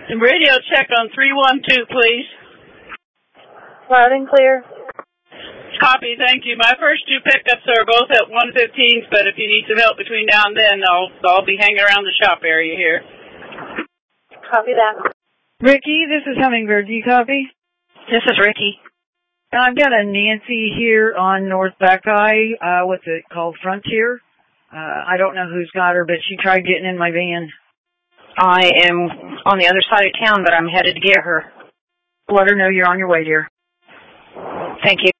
Radio check on 312, please. Loud and clear. Copy, thank you. My first two pickups are both at 1:15, but if you need some help between now and then, I'll be hanging around the shop area here. Copy that. Ricky, this is Hummingbird. Do you copy? This is Ricky. I've got a Nancy here on North Buckeye, what's it called, Frontier. I don't know who's got her, but she tried getting in my van. I am on the other side of town, but I'm headed to get her. Let her know you're on your way, dear. Thank you.